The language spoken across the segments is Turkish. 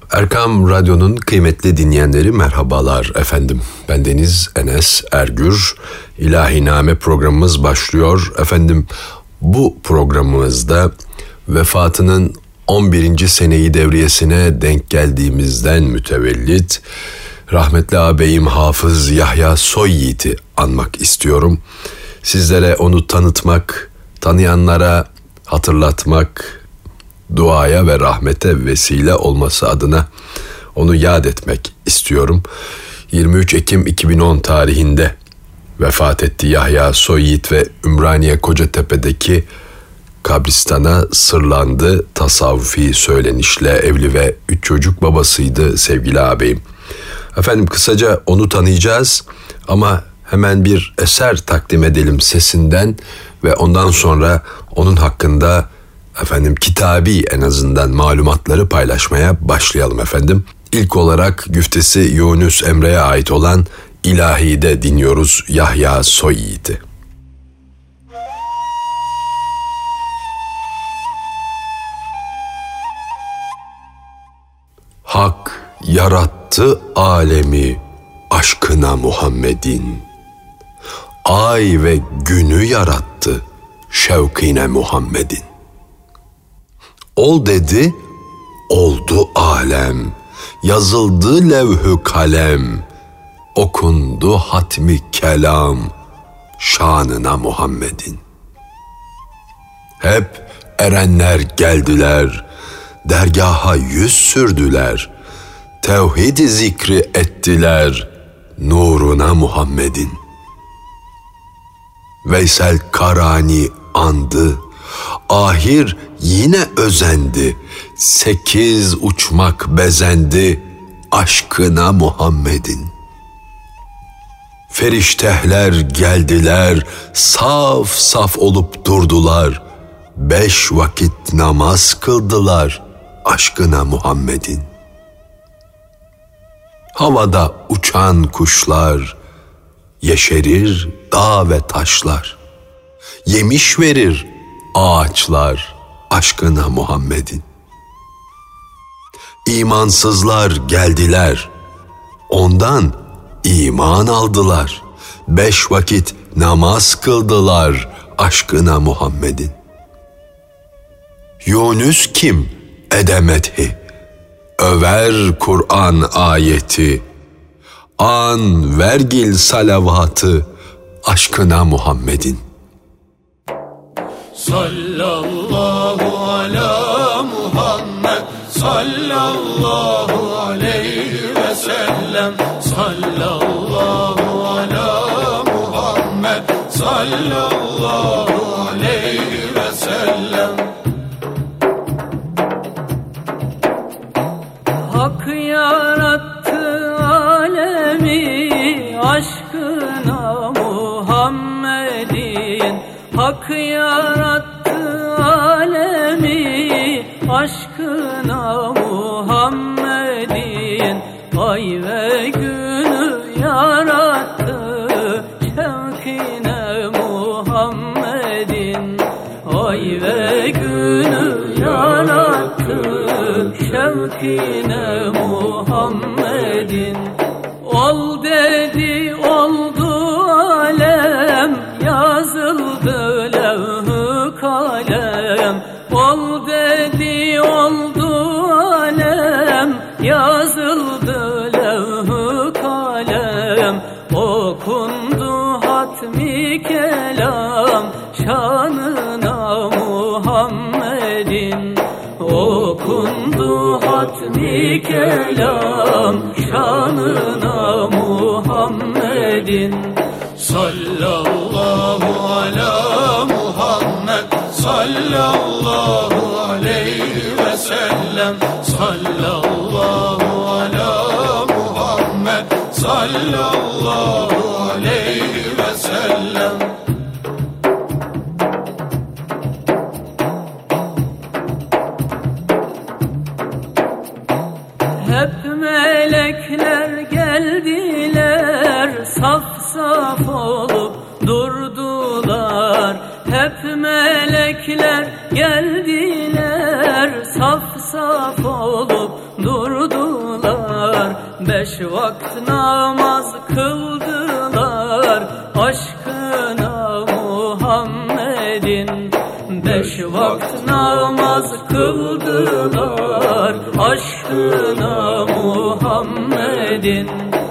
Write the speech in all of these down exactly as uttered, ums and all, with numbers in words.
Erkam Radyo'nun kıymetli dinleyenleri merhabalar efendim. Bendeniz Enes Ergür. İlahiname programımız başlıyor. Efendim bu programımızda vefatının on birinci seneyi devriyesine denk geldiğimizden mütevellit rahmetli ağabeyim Hafız Yahya Soyyiğit'i anmak istiyorum. Sizlere onu tanıtmak, tanıyanlara hatırlatmak, duaya ve rahmete vesile olması adına onu yad etmek istiyorum. yirmi üç Ekim iki bin on tarihinde vefat etti Yahya Soyyiğit ve Ümraniye Kocatepe'deki kabristana sırlandı. Tasavvufi söylenişle evli ve üç çocuk babasıydı sevgili ağabeyim. Efendim kısaca onu tanıyacağız ama hemen bir eser takdim edelim sesinden ve ondan sonra onun hakkında efendim kitabi en azından malumatları paylaşmaya başlayalım efendim. İlk olarak güftesi Yunus Emre'ye ait olan İlahi'de dinliyoruz Yahya Soyyiğit'i. Hak yarattı alemi aşkına Muhammed'in. Ay ve günü yarattı şevkine Muhammed'in. Ol dedi, oldu alem, yazıldı levh-ü kalem, okundu hatmi kelam, şanına Muhammed'in. Hep erenler geldiler, dergaha yüz sürdüler, tevhid-i zikri ettiler, nuruna Muhammed'in. Veysel Karani andı, ahir yine özendi, sekiz uçmak bezendi, aşkına Muhammed'in. Feriştehler geldiler, saf saf olup durdular, beş vakit namaz kıldılar, aşkına Muhammed'in. Havada uçan kuşlar, yeşerir dağ ve taşlar, yemiş verir ağaçlar, aşkına Muhammed'in. İmansızlar geldiler, ondan iman aldılar, beş vakit namaz kıldılar, aşkına Muhammed'in. Yunus kim edemethi, över Kur'an ayeti, an vergil salavatı, aşkına Muhammed'in. Sallallahu ala Muhammed, sallallahu aleyhi ve sellem, sallallahu ala Muhammed, sallallahu aleyhi ve sellem. Hak yarattı alemi aşkına Muhammed'in. Hak yarattı alemi aşkına Muhammed'in. Ay ve günü yarattı şevkine Muhammed'in. Ay ve günü yarattı şevkine Muhammed'in. Ol dedi oldu alem, yazıldı levh-ü kalem. Ol dedi oldu alem, yazıldı levh-ü kalem. Okundu hatmi kelam, şanına Muhammed'in. Okundu hatmi kelam, şanına Muhammed'in. Sallallahu ala Muhammed, sallallahu aleyhi ve sellem, sallallahu ala Muhammed, sallallahu aleyhi ve sellem. Hep melekler geldiler, saf saf olup durdular. Hep melekler geldiler, saf saf olup durdular. Beş vakit namaz kıldılar aşkına Muhammed'in. Beş vakit namaz kıldılar aşkına Muhammed'in.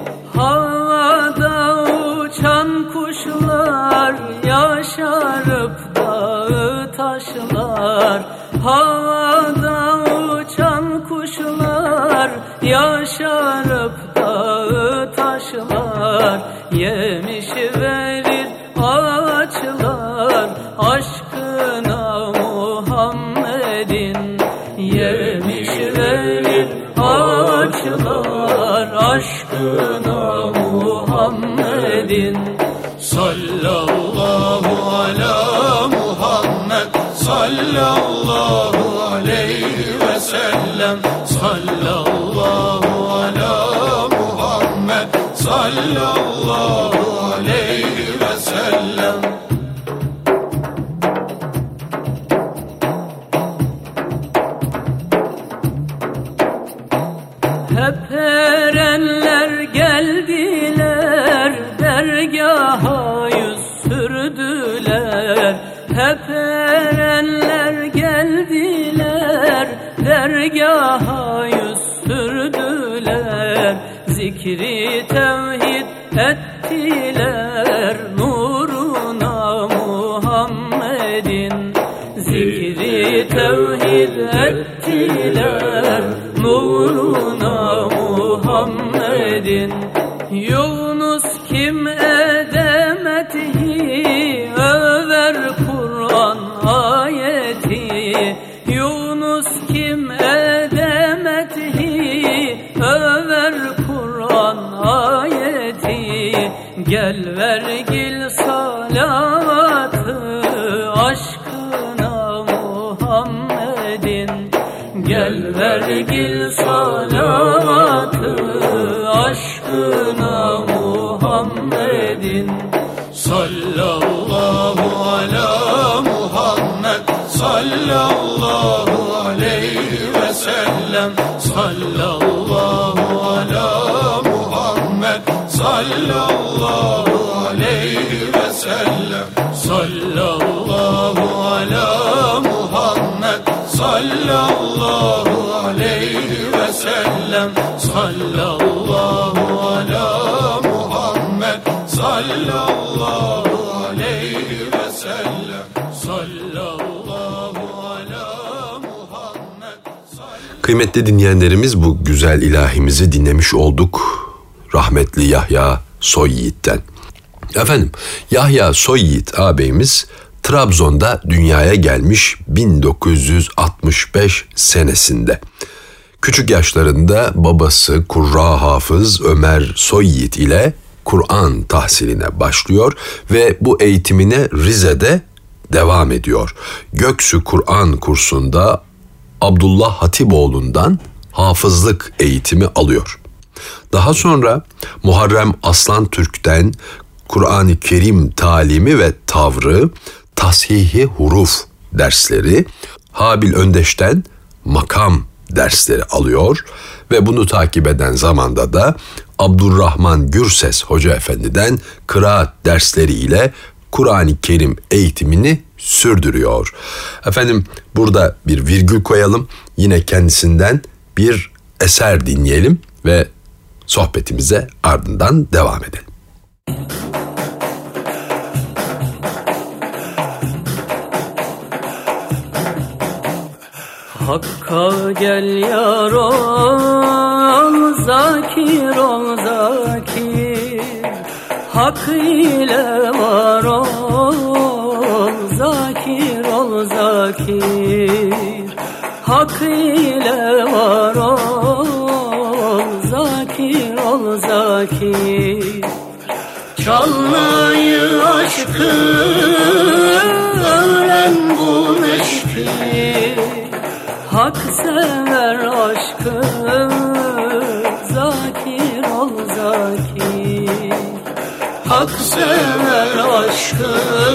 Havada uçan kuşlar yaşarıp dağı taşlar. Havada uçan kuşlar yaşarıp dağı taşlar. Yemiş verir ağaçlar aşkına Muhammed'in. Yemiş verir ağaçlar aşkına Muhammed'in. Sallallahu ala Muhammed, sallallahu aleyhi ve sellem. Sallallahu ala Muhammed, sallallahu aleyhi ve sellem. Hep erenler geldiler, dergaha yüz sürdüler. Hep erenler geldiler, dergaha yüz sürdüler. Zikri tevhid ettiler nuruna Muhammed'in. Zikri tevhid ettiler nuruna Muhammed'in. Yunus kim edemetihi över Kur'an ayeti. Yunus kim edemetihi över Kur'an ayeti. Gel vergil salavatı aşkına Muhammed'in. Gel vergil salavatı aşkına Muhammed'in. Sallallahu ala Muhammed, sallallahu aleyhi ve sellem. Sallallahu ala Muhammed, sallallahu aleyhi ve sellem. Sallallahu ala Muhammed, sallallahu aleyhi ve sellem. Sallallahu ala Muhammed, sallallahu aleyhi ve sellem. Sallallahu ala Muhammed. Kıymetli dinleyenlerimiz, bu güzel ilahimizi dinlemiş olduk rahmetli Yahya Soyyiğit'ten. Efendim, Yahya Soyyiğit ağabeyimiz Trabzon'da dünyaya gelmiş bin dokuz yüz altmış beş senesinde. Küçük yaşlarında babası Kurra Hafız Ömer Soyyiğit ile Kur'an tahsiline başlıyor ve bu eğitimine Rize'de devam ediyor. Göksu Kur'an kursunda Abdullah Hatipoğlu'ndan hafızlık eğitimi alıyor. Daha sonra Muharrem Aslan Türk'ten Kur'an-ı Kerim talimi ve tavrı, tashihi huruf dersleri, Habil Öndeş'ten makam dersleri alıyor ve bunu takip eden zamanda da Abdurrahman Gürses Hoca Efendi'den kıraat dersleri ile Kur'an-ı Kerim eğitimini sürdürüyor. Efendim, burada bir virgül koyalım. Yine kendisinden bir eser dinleyelim ve sohbetimize ardından devam edelim. Hakka gel yar ol, zakir ol zakir. Hak ile var ol, zakir ol zakir. Hak ile var ol, zakir ol zakir. Çalmayı aşkı, öğren bu meşki. Hak sever aşkı, zakir ol zakir. Hak sever aşkı,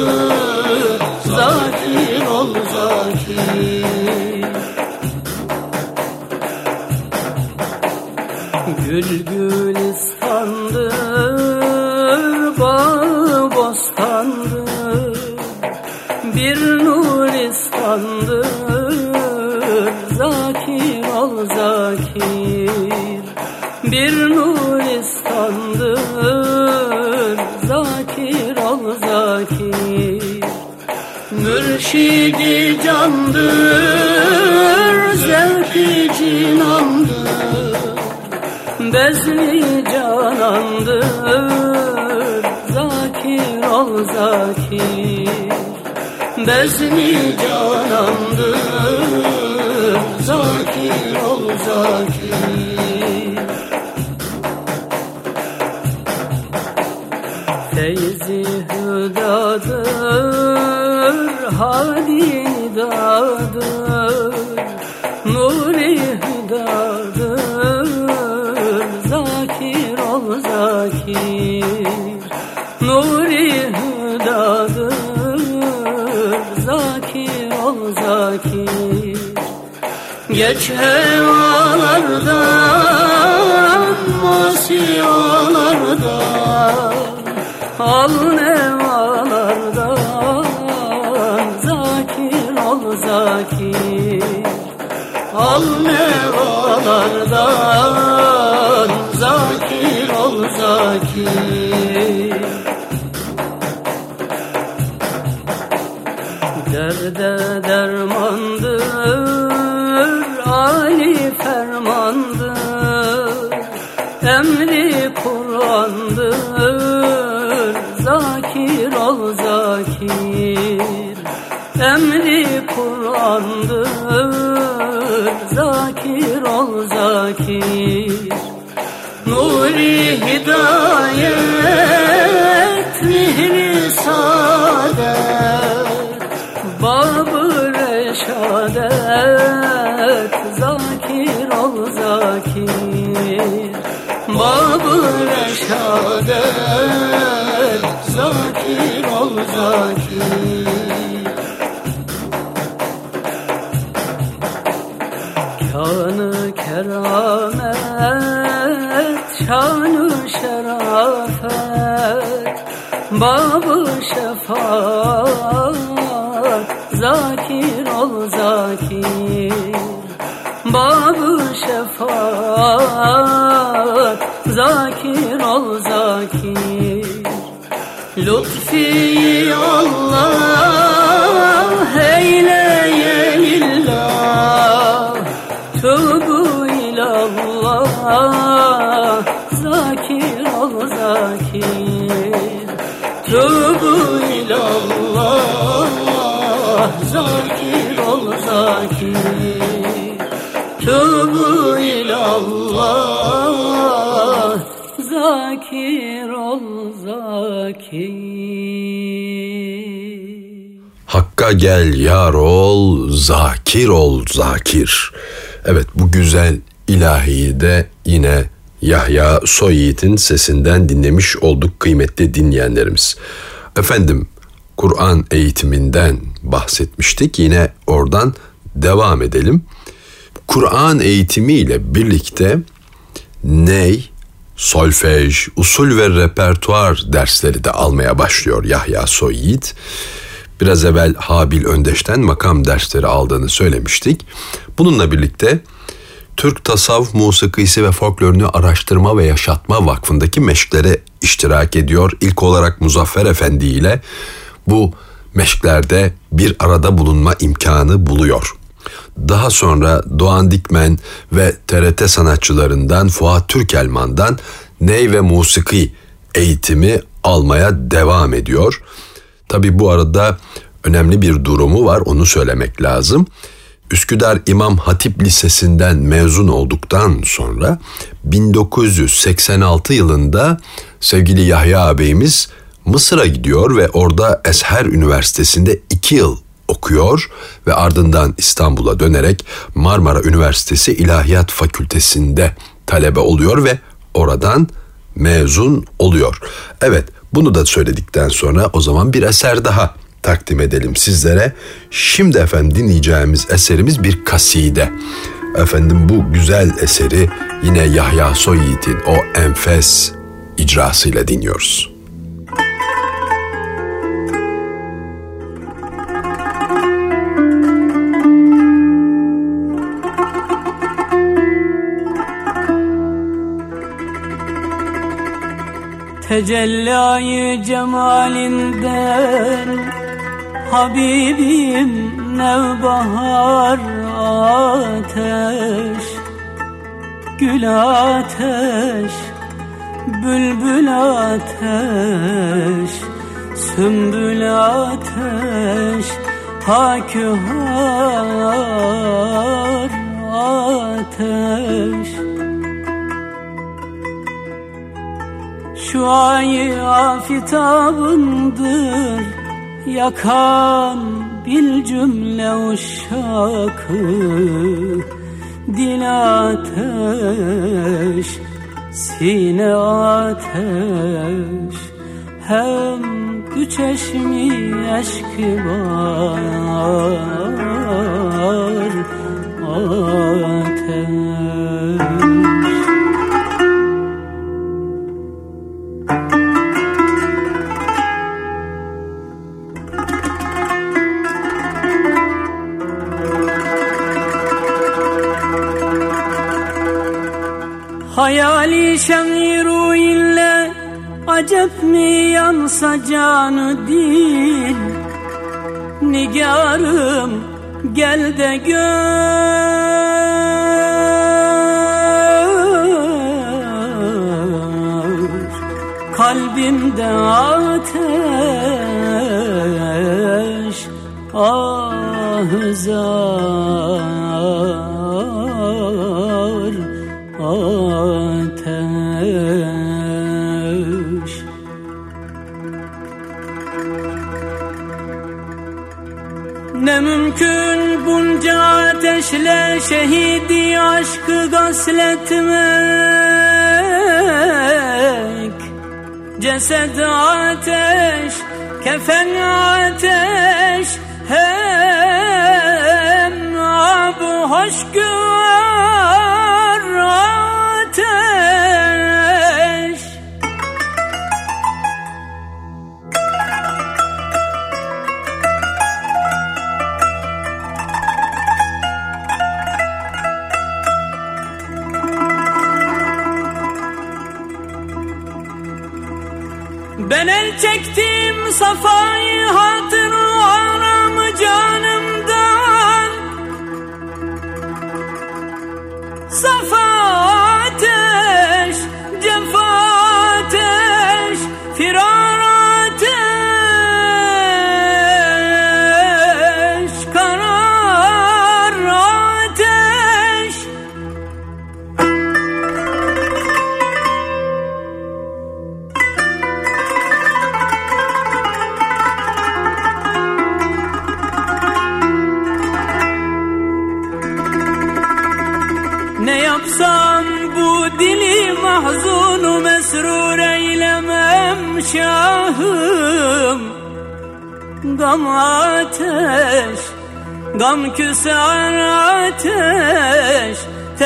zakir ol zakir. Gül gülistandır, bağ bostandır, bir nuristandır, zakir ol zakir. Bir nuristandır, zakir ol zakir. Mürşidi candır, zevki cinandır, bezli canandır, zakir ol zakir. Bezli canandır, zakir ol zakir. Feyzi hüdadır, hadi nidadır, nuri hüdadır, zakir ol zakir. Nuri hüdadır, zakir ol zakir. Geç hevalardan, masiyalardan, al nevalardan, zakir ol zakir. Al nevalardan, zakir ol zakir. Derde dermandır, Ali fermandır, emri Kur'an'dır, zakir ol zakir. Emri Kur'an'dır, zakir ol zakir. Nuri hidayet, mihri saadet, bab-ı reşadet, zakir ol zakir. Bab-ı reşadet, zakir ol zakir. Kânı keramet, şânı şerafet, bab-ı şefaat, zakir ol zakir. Bab-ı şefaat, zakir ol zakir. Lütfi Allah eyleye lillah, tövbe ilallah, zakir ol zakir. Tövbe ilallah, zakir ol zakir. Tövbe ilallah, zakir ol zakir. Hakka gel yar ol, zakir ol zakir. Evet, bu güzel ilahiyi de yine Yahya Soyyiğit'in sesinden dinlemiş olduk kıymetli dinleyenlerimiz. Efendim, Kur'an eğitiminden bahsetmiştik. Yine oradan devam edelim. Kur'an eğitimiyle birlikte ney, solfej, usul ve repertuar dersleri de almaya başlıyor Yahya Soyyiğit. Biraz evvel Habil Öndeş'ten makam dersleri aldığını söylemiştik. Bununla birlikte Türk Tasavvuf Musikisi ve Folklorunu Araştırma ve Yaşatma Vakfı'ndaki meşklere iştirak ediyor. İlk olarak Muzaffer Efendi ile bu meşklerde bir arada bulunma imkanı buluyor. Daha sonra Doğan Dikmen ve T R T sanatçılarından Fuat Türkelman'dan ney ve musiki eğitimi almaya devam ediyor. Tabii bu arada önemli bir durumu var, onu söylemek lazım. Üsküdar İmam Hatip Lisesi'nden mezun olduktan sonra bin dokuz yüz seksen altı yılında sevgili Yahya ağabeyimiz Mısır'a gidiyor ve orada Ezher Üniversitesi'nde iki yıl okuyor ve ardından İstanbul'a dönerek Marmara Üniversitesi İlahiyat Fakültesi'nde talebe oluyor ve oradan mezun oluyor. Evet, bunu da söyledikten sonra o zaman bir eser daha takdim edelim sizlere. Şimdi efendim dinleyeceğimiz eserimiz bir kaside. Efendim bu güzel eseri yine Yahya Soyyiğit'in o enfes icrasıyla dinliyoruz. Tecelli cemalinden Habibim nevbahar ateş, gül ateş, bülbül ateş, sümbül ateş, hakühar ateş. Şu ay afitabındır yakan bil cümle uşakı, dil ateş, sine ateş, hem dü çeşmi eşki var ateş. Hayali şemiru ile acep mi yansa canı dil, nigarım gel de gör, kalbimde ateş, ah zar ateş. Ne mümkün bunca ateşle şehidi aşkı gasletmek, ceset ateş, kefen ateş, hem ab hoşgör ateş. Ben el çektim safayı hatırı aramı canımdan, safa ateş, cefa ateş, firar ateş, karar ateş. Ne yapsam bu dili mahzunu mesrur eylemem şahım. Gam ateş, gam küser ateş,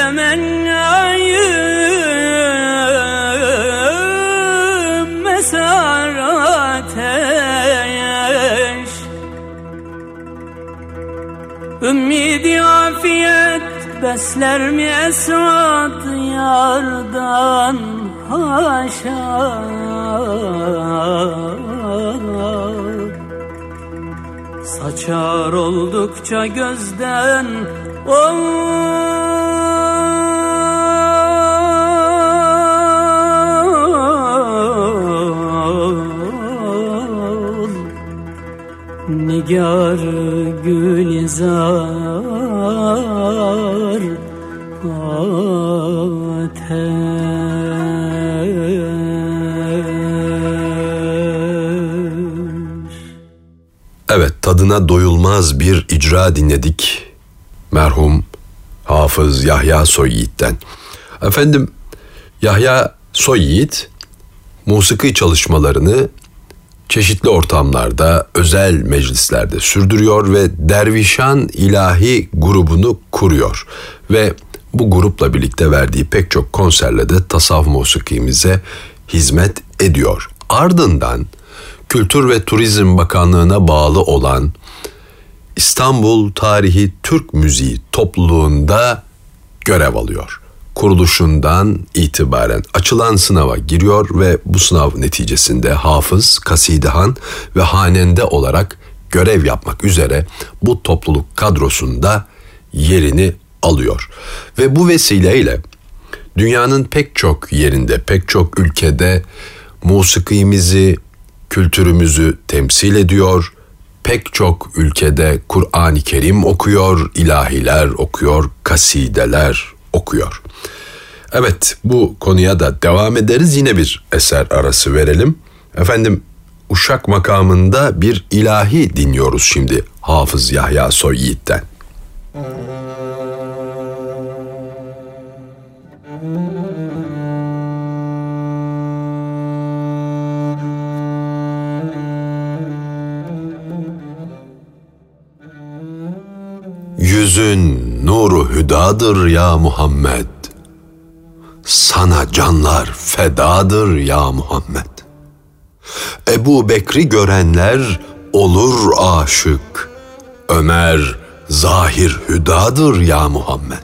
temennayım mesar ateş. Ümmidi afiyet besler mi esrat yardan haşa, saçar oldukça gözden ol, nigar gülizar ateş. Evet, tadına doyulmaz bir icra dinledik merhum Hafız Yahya Soyyiğit'ten. Efendim, Yahya Soyyiğit musiki çalışmalarını çeşitli ortamlarda, özel meclislerde sürdürüyor ve Dervişan İlahi grubunu kuruyor. Ve bu grupla birlikte verdiği pek çok konserle de tasavvuf musikimize hizmet ediyor. Ardından Kültür ve Turizm Bakanlığı'na bağlı olan İstanbul Tarihi Türk Müziği topluluğunda görev alıyor. Kuruluşundan itibaren açılan sınava giriyor ve bu sınav neticesinde hafız, kasidehan ve hanende olarak görev yapmak üzere bu topluluk kadrosunda yerini alıyor. Ve bu vesileyle dünyanın pek çok yerinde, pek çok ülkede musikimizi, kültürümüzü temsil ediyor. Pek çok ülkede Kur'an-ı Kerim okuyor, ilahiler okuyor, kasideler okuyor. Evet, bu konuya da devam ederiz. Yine bir eser arası verelim. Efendim, Uşak makamında bir ilahi dinliyoruz şimdi Hafız Yahya Soy Yiğit'ten. Yüzün nuru hüdadır ya Muhammed. Sana canlar fedadır ya Muhammed. Ebu Bekri görenler olur aşık. Ömer zahir hüdadır ya Muhammed.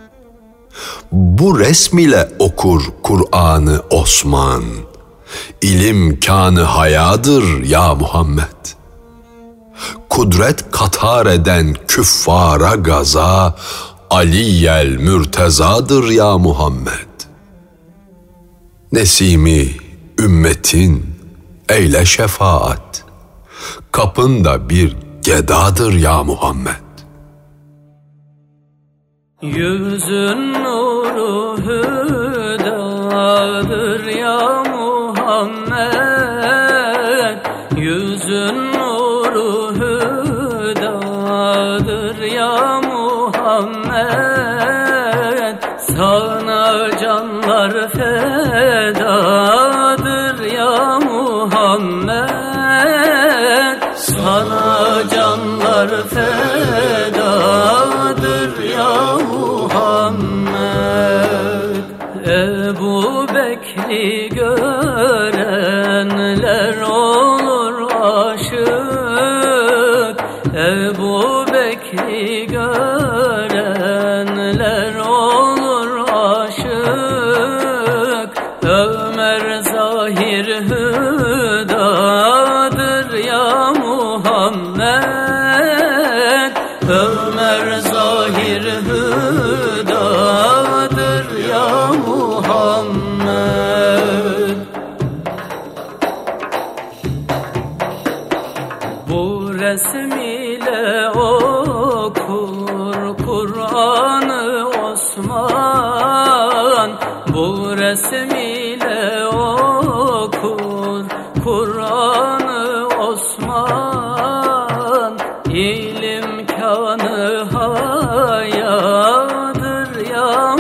Bu resm ile okur Kur'an'ı Osman. İlim kanı hayadır ya Muhammed. Kudret katar eden küffara gaza, Aliyel mürtezadır ya Muhammed. Nesimi ümmetin eyle şefaat, kapında bir gedadır ya Muhammed. Yüzün nuru hüdadır ya Muhammed. Yüzün nuru hüdadır ya Muhammed. Sana canlar fedadır ya Muhammed. Sana canlar fedadır ya Muhammed. Ebu Bekri görenler olur aşık. Ebu Bekri görenler olur aşık. Ömer zahir hüdadır ya Muhammed. Ömer zahir hüdadır ya Muhammed. Bu resim ile okur Kur'an-ı Osman. Bu resim ile okur Kur'an-ı Osman. İlim kanı hayadır ya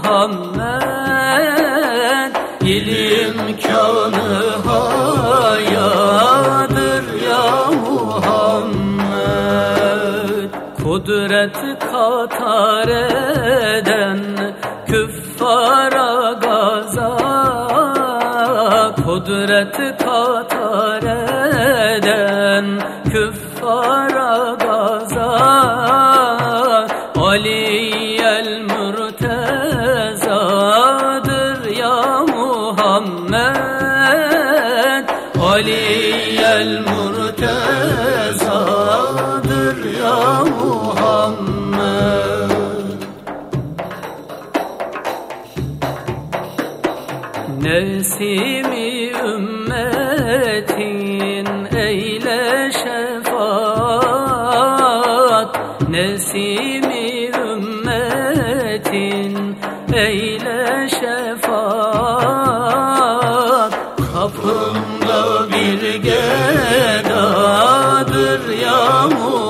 Muhammed. İlim kanı hayadır ya Muhammed. Kudret katar eden küffara gaza, kudret katar eden küffara gaza, Aliyel mürtezadır ya Muhammed. Aliyel mürtezadır ya Muhammed. Nesimi ümmetin eyle şefaat. Nesimi ümmetin eyle şefaat. Kapımda bir gedadır ya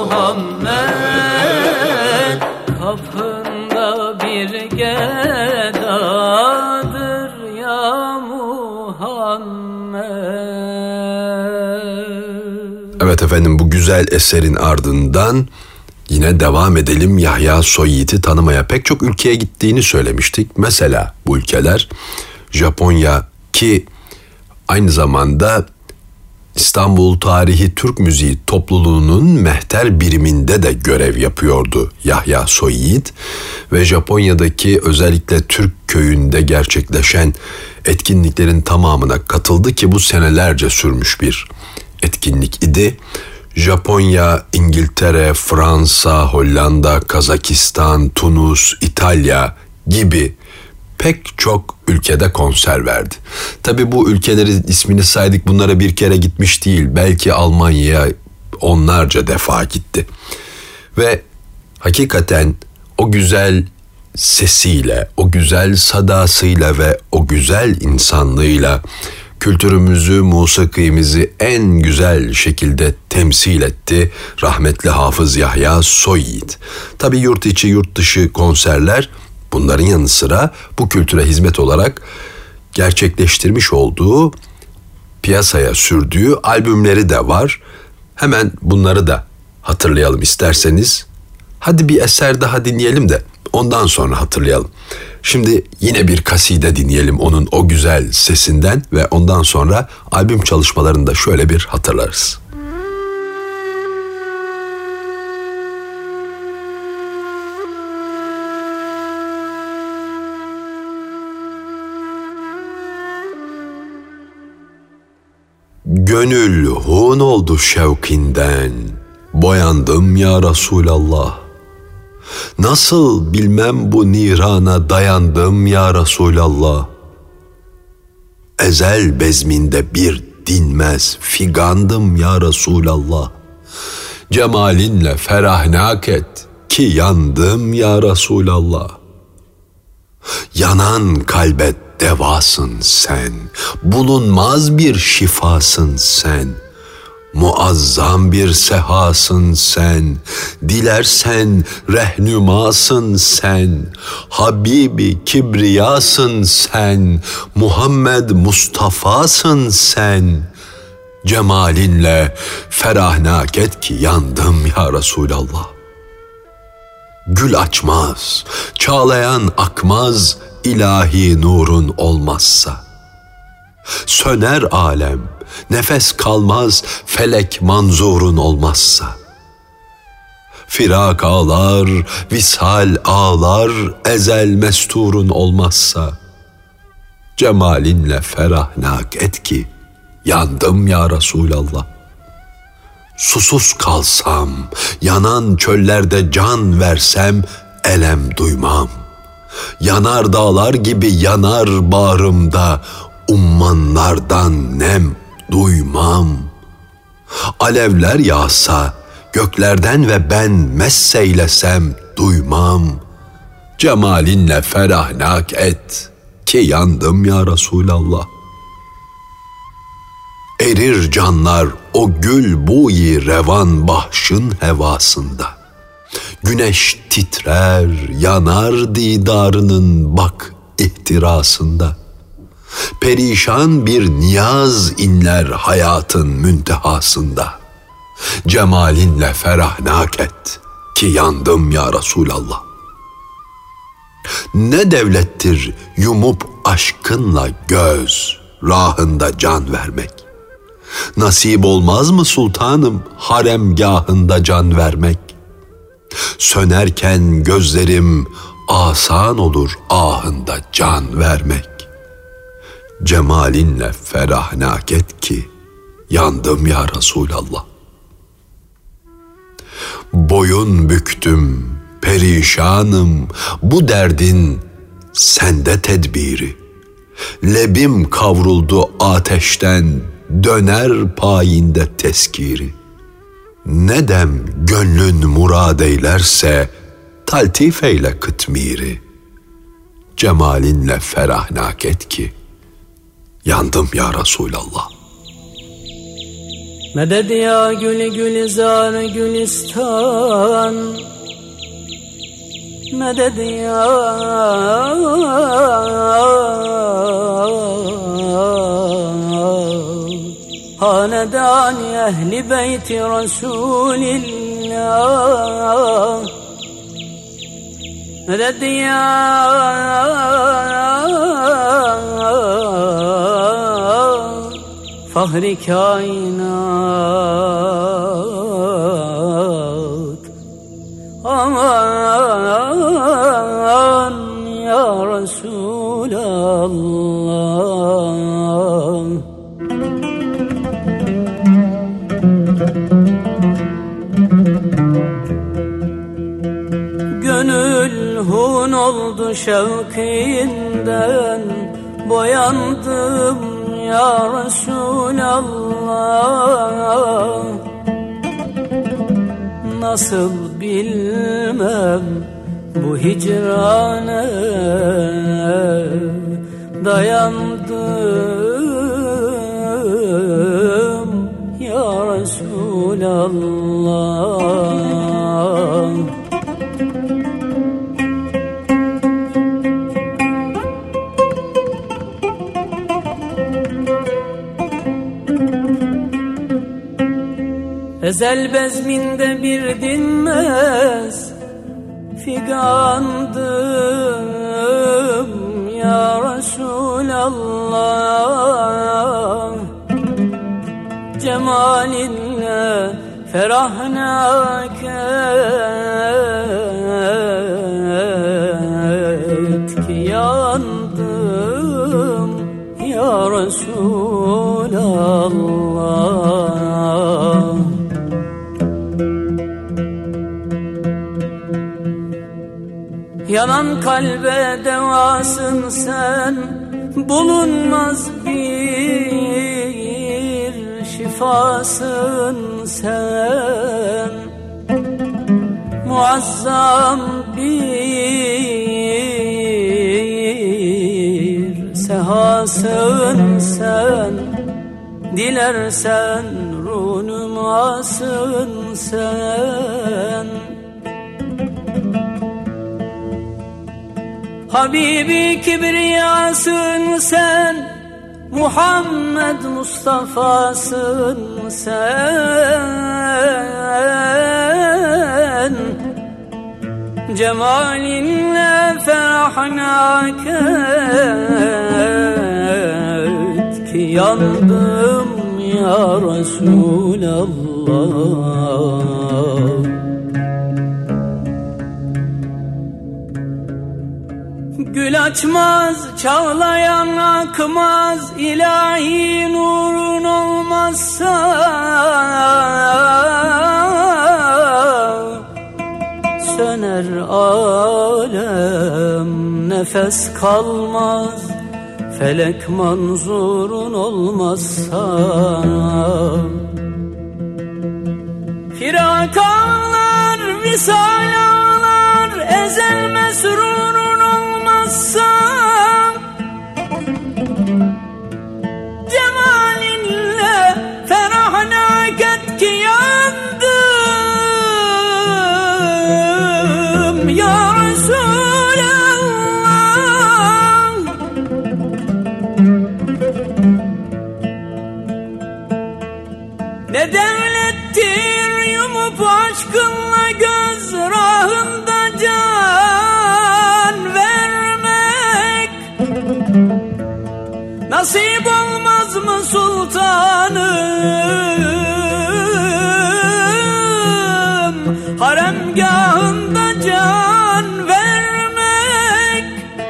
Muhammed. Kapında bir gedadır ya Muhammed. Evet efendim, bu güzel eserin ardından Yine devam edelim Yahya Soyit'i tanımaya. Pek çok ülkeye gittiğini söylemiştik. Mesela bu ülkeler Japonya, ki aynı zamanda İstanbul Tarihi Türk Müziği Topluluğu'nun mehter biriminde de görev yapıyordu Yahya Soyit ve Japonya'daki özellikle Türk köyünde gerçekleşen etkinliklerin tamamına katıldı ki bu senelerce sürmüş bir etkinlik idi. Japonya, İngiltere, Fransa, Hollanda, Kazakistan, Tunus, İtalya gibi pek çok ülkede konser verdi. Tabii bu ülkelerin ismini saydık, bunlara bir kere gitmiş değil. Belki Almanya'ya onlarca defa gitti. Ve hakikaten o güzel sesiyle, o güzel sadasıyla ve o güzel insanlığıyla kültürümüzü, musikimizi en güzel şekilde temsil etti rahmetli Hafız Yahya Soyit. Tabii yurt içi, yurt dışı konserler, bunların yanı sıra bu kültüre hizmet olarak gerçekleştirmiş olduğu, piyasaya sürdüğü albümleri de var. Hemen bunları da hatırlayalım isterseniz. Hadi bir eser daha dinleyelim de ondan sonra hatırlayalım. Şimdi yine bir kaside dinleyelim onun o güzel sesinden ve ondan sonra albüm çalışmalarını da şöyle bir hatırlarız. Gönül hun oldu şevkinden, boyandım ya Resulallah. Nasıl bilmem bu nirana dayandım ya Resulallah. Ezel bezminde bir dinmez figandım ya Resulallah. Cemalinle ferahnak et ki yandım ya Resulallah. Yanan kalbe devasın sen, bulunmaz bir şifasın sen. Muazzam bir sehasın sen, dilersen rehnümasın sen. Habibi kibriyasın sen, Muhammed Mustafa'sın sen. Cemalinle ferahnak et ki yandım ya Resulallah. Gül açmaz, çağlayan akmaz, ilahi nurun olmazsa. Söner alem, nefes kalmaz, felek manzurun olmazsa. Firak ağlar, visal ağlar, ezel mesturun olmazsa. Cemalinle ferahnak et ki yandım ya Resulallah. Susuz kalsam, yanan çöllerde can versem elem duymam. Yanar dağlar gibi yanar bağrımda, ummanlardan nem duymam. Alevler yağsa göklerden ve ben messeylesem duymam. Cemalinle ferahnak et ki yandım ya Resulallah. Erir canlar o gül buyi revan bahşın hevasında. Güneş titrer, yanar didarının bak ihtirasında. Perişan bir niyaz inler hayatın müntehasında. Cemalinle ferahnak et ki yandım ya Resulallah. Ne devlettir yumup aşkınla göz, rahında can vermek. Nasip olmaz mı sultanım haremgahında can vermek? Sönerken gözlerim asan olur ahında can vermek. Cemalinle ferahnak et ki yandım ya Resulallah. Boyun büktüm, perişanım, bu derdin sende tedbiri. Lebim kavruldu ateşten, döner payinde teskiri. Ne dem gönlün murad eylerse, taltif eyle kıtmiri. Cemalinle ferahnak et ki yandım ya Resulallah. Meded ya gülü gülizar gülistan, meded ya hanedan ehli beyti Resulillah. ya Medet ya Fahri kainat Aman ya Resulallah Gönül hun oldu şevkinden Boyandım ya Resulallah Nasıl bilmem bu hicrane dayandım ya Resulallah Ezel bezminde bir dinmez figandım ya Resulallah Cemalinle ferahnak et ki yandım ya Resulallah Yanan kalbe devasın sen Bulunmaz bir şifasın sen Muazzam bir sehasın sen Dilersen runumasın sen Habibi kibriyasın sen Muhammed Mustafa'sın sen Cemalinle ferahnak et ki yandım ya Resulallah Gül açmaz, çağlayan akmaz, ilahi nurun olmazsa söner alem, nefes kalmaz, felek manzurun olmazsa firak ağlar, visal ağlar, ezel mesrurun Cemalinle ferahnak et ki yandım ya Resulallah Ne devlettir yumup aşkınla göz rahında can vermek Nasip olmaz mı sultanım haremgahında can vermek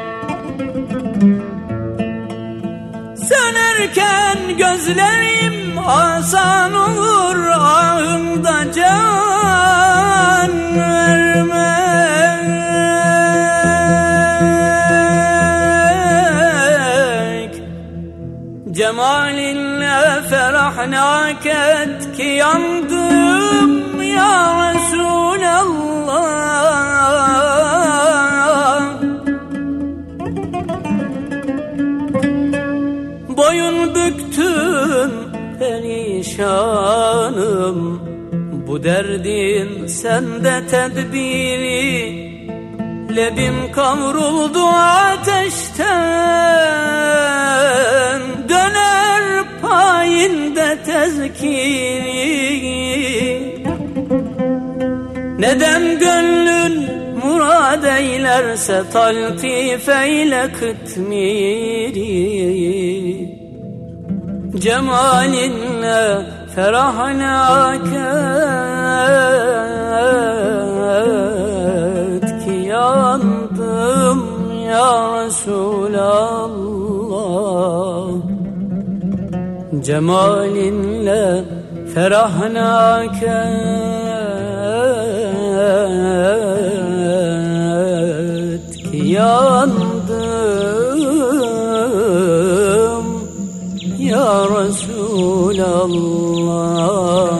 Sönerken gözlerim asan olur ahımda can vermek Cemalinle ferahnak et ki yandım ya Resulallah Boyun büktüm perişanım Bu derdin sende tedbiri Lebim kavruldu ateşten Döner payinde tezkiri yad eylerse taltif eyle kıtmiri. Cemalinle ferahına ket ki yandım ya Resulallah. Cemalinle ferahına ket ki yandım ya Resulallah.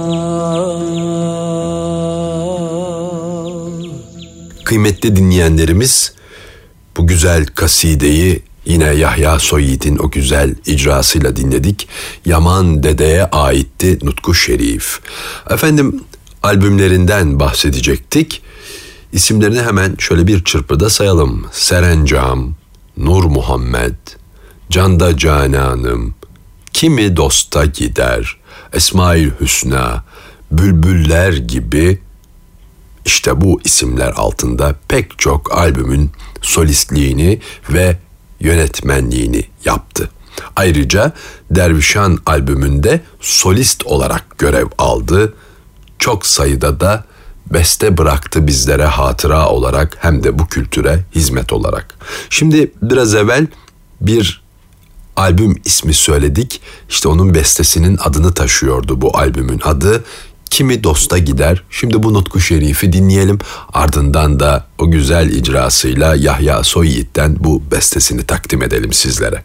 Kıymetli dinleyenlerimiz, bu güzel kasideyi yine Yahya Soyit'in o güzel icrasıyla dinledik. Yaman Dede'ye aitti Nutku Şerif. Efendim, albümlerinden bahsedecektik. İsimlerini hemen şöyle bir çırpıda sayalım. Serencam, Nur Muhammed, Canda Cananım, Kimi Dosta Gider, Esmaül Hüsna, Bülbüller gibi işte bu isimler altında pek çok albümün solistliğini ve yönetmenliğini yaptı. Ayrıca Dervişan albümünde solist olarak görev aldı. Çok sayıda da beste bıraktı bizlere hatıra olarak hem de bu kültüre hizmet olarak. Şimdi biraz evvel bir albüm ismi söyledik. İşte onun bestesinin adını taşıyordu bu albümün adı. Kimi Dosta Gider. Şimdi bu Nutku Şerif'i dinleyelim. Ardından da o güzel icrasıyla Yahya Soyit'ten bu bestesini takdim edelim sizlere.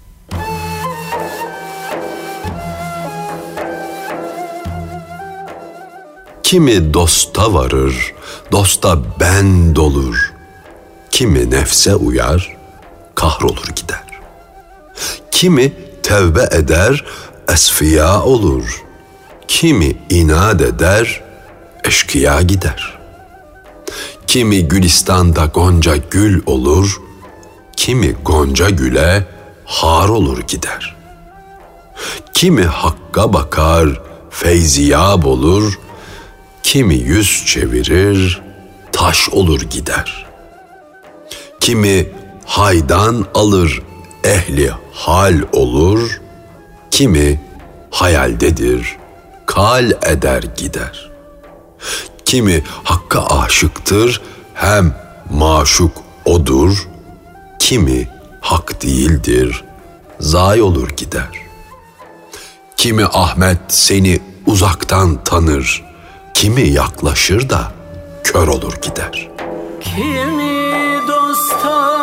Kimi dosta varır, dosta ben dolur. Kimi nefse uyar, kahrolur gider. Kimi tevbe eder, esfiya olur. Kimi inat eder, eşkıya gider. Kimi gülistanda gonca gül olur, kimi gonca güle har olur gider. Kimi hakka bakar, feyziyab olur, kimi yüz çevirir, taş olur gider. Kimi haydan alır, ehli hal olur, kimi hayaldedir, kal eder gider. Kimi hakka aşıktır, hem maşuk odur, kimi hak değildir, zayi olur gider. Kimi Ahmet seni uzaktan tanır, kimi yaklaşır da kör olur gider. Kimi dosta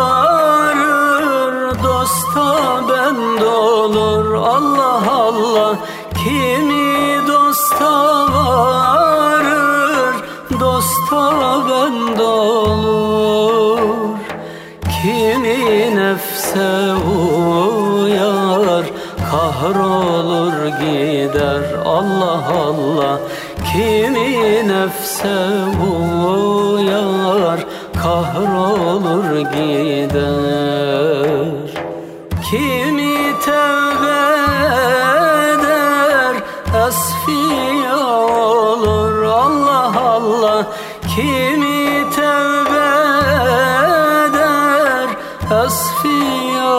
varır, dosta bende olur. Allah Allah. Kimi dosta varır, dosta bende olur. Kimi nefse uyar, kahrolur gider. Allah Allah. Kimi nefse uyar, kahrolur gider. Kimi tevbe eder, esfiya olur. Allah Allah. Kimi tevbe eder, esfiya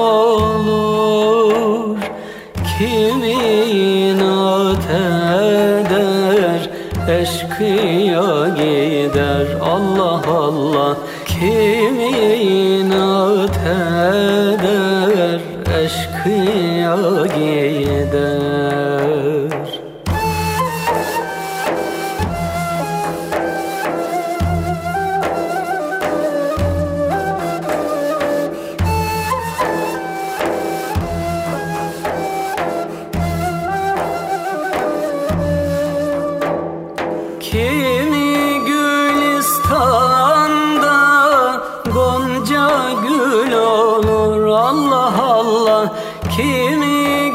olur. Kimi inat eder, eşkıya gider. Allah Allah. Kimi inat eder, eşkıya gider. Kimi Gülistan'da gonca gül olur. Allah Allah. Kimi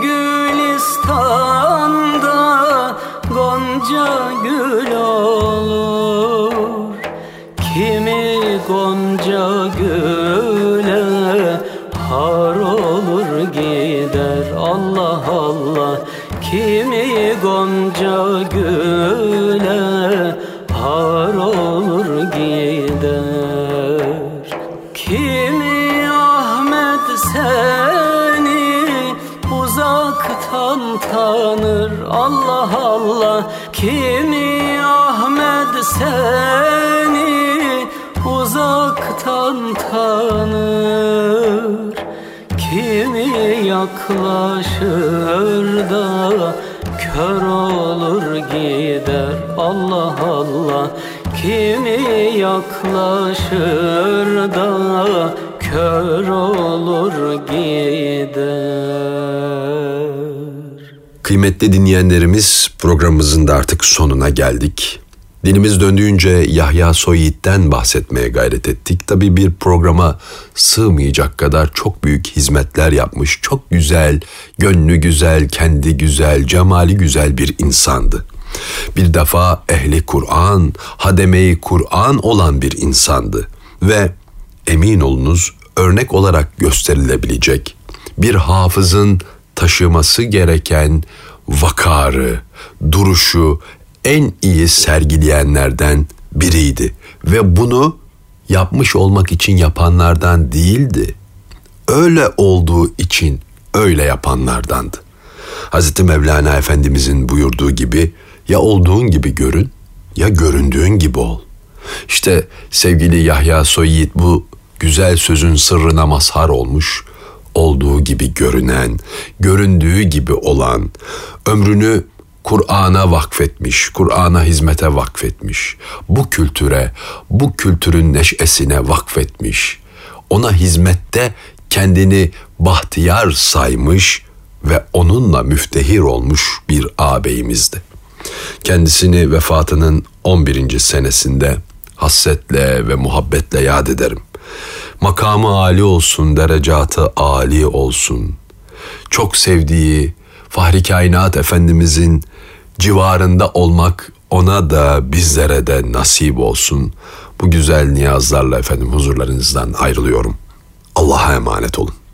Gülistan'da gonca gül olur. Kimi gonca güle har olur gider. Allah Allah. Kimi gonca güle har olur gider. seni uzaktan tanır. Allah Allah, kimi Ahmet seni uzaktan tanır. Kimi yaklaşır da kör olur gider. Allah Allah, kimi yaklaşır da kör olur gider. Kıymetli dinleyenlerimiz, programımızın da artık sonuna geldik. Dilimiz döndüğünce Yahya Soyit'ten bahsetmeye gayret ettik. Tabii bir programa sığmayacak kadar çok büyük hizmetler yapmış, çok güzel, gönlü güzel, kendi güzel, cemali güzel bir insandı. Bir defa ehli Kur'an, hademe-i Kur'an olan bir insandı. Ve emin olunuz örnek olarak gösterilebilecek, bir hafızın taşıması gereken vakarı, duruşu en iyi sergileyenlerden biriydi. Ve bunu yapmış olmak için yapanlardan değildi. Öyle olduğu için öyle yapanlardandı. Hazreti Mevlana Efendimizin buyurduğu gibi, ya olduğun gibi görün, ya göründüğün gibi ol. İşte sevgili Yahya Soyit bu güzel sözün sırrına mazhar olmuş, olduğu gibi görünen, göründüğü gibi olan, ömrünü Kur'an'a vakfetmiş, Kur'an'a hizmete vakfetmiş, bu kültüre, bu kültürün neşesine vakfetmiş, ona hizmette kendini bahtiyar saymış ve onunla müftehir olmuş bir ağabeyimizdi. Kendisini vefatının on birinci senesinde hasretle ve muhabbetle yad ederim. Makamı âli olsun, derecatı âli olsun. Çok sevdiği Fahri Kainat Efendimizin civarında olmak ona da bizlere de nasip olsun. Bu güzel niyazlarla efendim huzurlarınızdan ayrılıyorum. Allah'a emanet olun.